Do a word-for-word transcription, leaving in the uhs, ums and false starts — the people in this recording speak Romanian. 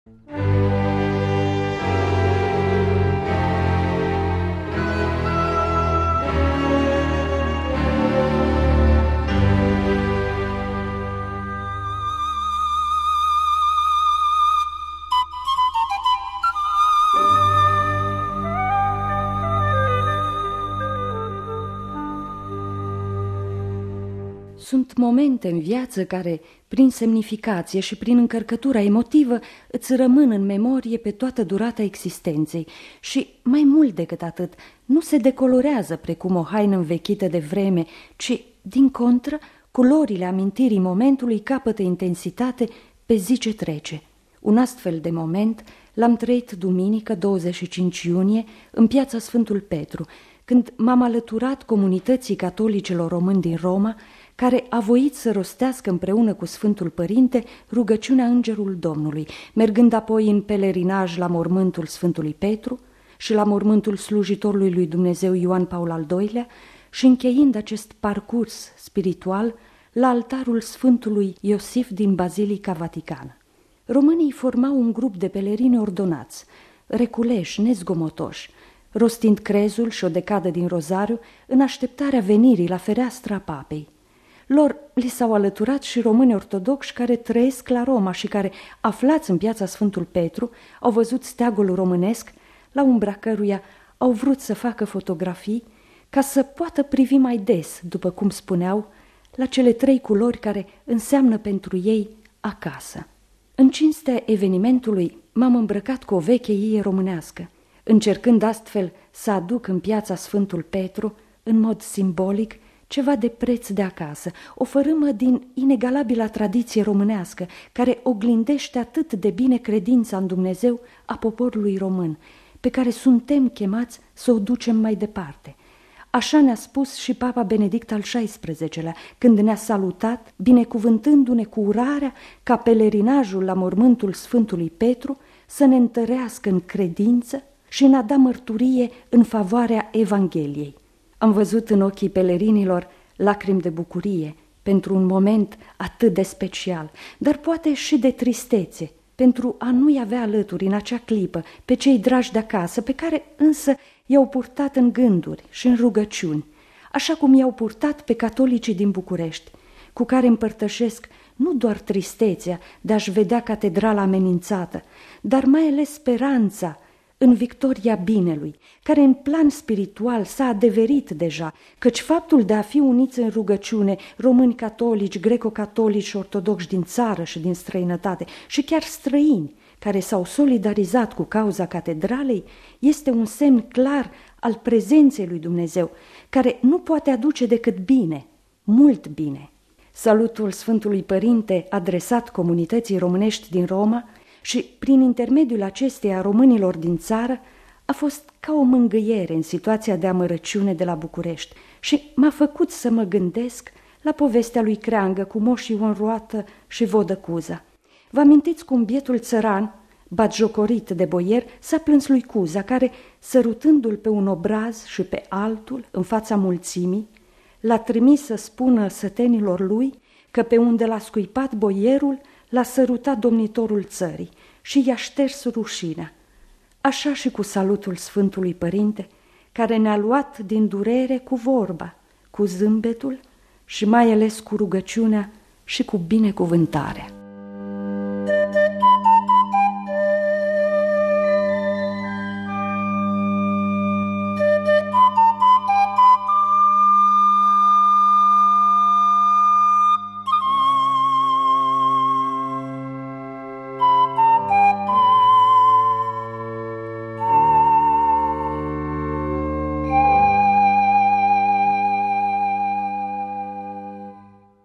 Sunt momente în viață care, prin semnificație și prin încărcătura emotivă, îți rămân în memorie pe toată durata existenței și, mai mult decât atât, nu se decolorează precum o haină învechită de vreme, ci, din contră, culorile amintirii momentului capătă intensitate pe zi ce trece. Un astfel de moment l-am trăit duminică, douăzeci și cinci iunie, în piața Sfântul Petru, când m-am alăturat comunității catolicelor români din Roma, care a voit să rostească împreună cu Sfântul Părinte rugăciunea Îngerul Domnului, mergând apoi în pelerinaj la mormântul Sfântului Petru și la mormântul slujitorului lui Dumnezeu Ioan Paul al doilea și încheind acest parcurs spiritual la altarul Sfântului Iosif din Bazilica Vaticană. Românii formau un grup de pelerini ordonați, reculeși, nezgomotoși, rostind crezul și o decadă din rozariu în așteptarea venirii la fereastra papei. Lor li s-au alăturat și români ortodoxi care trăiesc la Roma și care, aflați în piața Sfântul Petru, au văzut steagul românesc, la umbra căruia au vrut să facă fotografii ca să poată privi mai des, după cum spuneau, la cele trei culori care înseamnă pentru ei acasă. În cinstea evenimentului m-am îmbrăcat cu o veche ie românească, încercând astfel să aduc în piața Sfântul Petru, în mod simbolic, ceva de preț de acasă, o fărâmă din inegalabila tradiție românească, care oglindește atât de bine credința în Dumnezeu a poporului român, pe care suntem chemați să o ducem mai departe. Așa ne-a spus și Papa Benedict al șaisprezecelea, când ne-a salutat, binecuvântându-ne cu urarea ca pelerinajul la mormântul Sfântului Petru să ne întărească în credință și în a da mărturie în favoarea Evangheliei. Am văzut în ochii pelerinilor lacrimi de bucurie pentru un moment atât de special, dar poate și de tristețe, pentru a nu-i avea alături în acea clipă pe cei dragi de acasă, pe care însă i-au purtat în gânduri și în rugăciuni, așa cum i-au purtat pe catolicii din București, cu care împărtășesc nu doar tristețea de a-și vedea catedrala amenințată, dar mai ales speranța în victoria binelui, care în plan spiritual s-a adeverit deja, căci faptul de a fi uniți în rugăciune români catolici, greco-catolici și ortodoxi din țară și din străinătate și chiar străini care s-au solidarizat cu cauza catedralei, este un semn clar al prezenței lui Dumnezeu, care nu poate aduce decât bine, mult bine. Salutul Sfântului Părinte adresat comunității românești din Roma și, prin intermediul acesteia românilor din țară, a fost ca o mângâiere în situația de amărăciune de la București și m-a făcut să mă gândesc la povestea lui Creangă cu Moș Ion Roată și Vodă Cuza. Vă amintiți cum bietul țăran, batjocorit de boier, s-a plâns lui Cuza, care, sărutându-l pe un obraz și pe altul, în fața mulțimii, l-a trimis să spună sătenilor lui că pe unde l-a scuipat boierul, l-a sărutat domnitorul țării și i-a șters rușinea. Așa și cu salutul Sfântului Părinte, care ne-a luat din durere cu vorba, cu zâmbetul și mai ales cu rugăciunea și cu binecuvântarea.